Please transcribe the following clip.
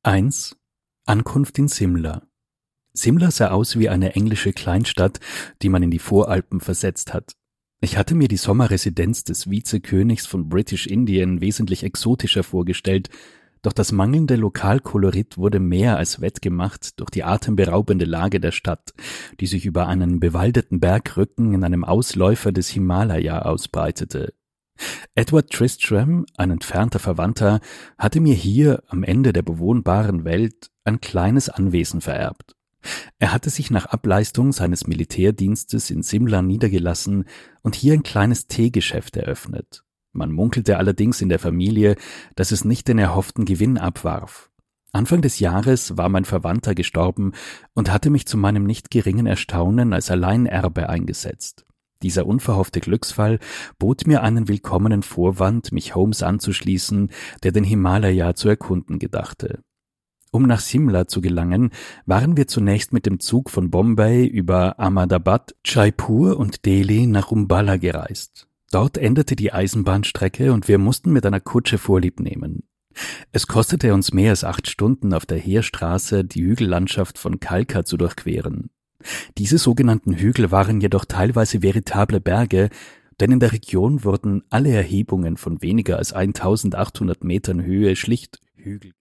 1. Ankunft in Simla. Simla sah aus wie eine englische Kleinstadt, die man in die Voralpen versetzt hat. Ich hatte mir die Sommerresidenz des Vizekönigs von British Indien wesentlich exotischer vorgestellt, doch das mangelnde Lokalkolorit wurde mehr als wettgemacht durch die atemberaubende Lage der Stadt, die sich über einen bewaldeten Bergrücken in einem Ausläufer des Himalaya ausbreitete. Edward Tristram, ein entfernter Verwandter, hatte mir hier am Ende der bewohnbaren Welt ein kleines Anwesen vererbt. Er hatte sich nach Ableistung seines Militärdienstes in Simla niedergelassen und hier ein kleines Teegeschäft eröffnet. Man munkelte allerdings in der Familie, dass es nicht den erhofften Gewinn abwarf. Anfang des Jahres war mein Verwandter gestorben und hatte mich zu meinem nicht geringen Erstaunen als Alleinerbe eingesetzt. Dieser unverhoffte Glücksfall bot mir einen willkommenen Vorwand, mich Holmes anzuschließen, der den Himalaya zu erkunden gedachte. Um nach Simla zu gelangen, waren wir zunächst mit dem Zug von Bombay über Ahmedabad, Jaipur und Delhi nach Umballa gereist. Dort endete die Eisenbahnstrecke und wir mussten mit einer Kutsche Vorlieb nehmen. Es kostete uns mehr als 8 Stunden auf der Heerstraße, die Hügellandschaft von Kalka zu durchqueren. Diese sogenannten Hügel waren jedoch teilweise veritable Berge, denn in der Region wurden alle Erhebungen von weniger als 1800 Metern Höhe schlicht Hügel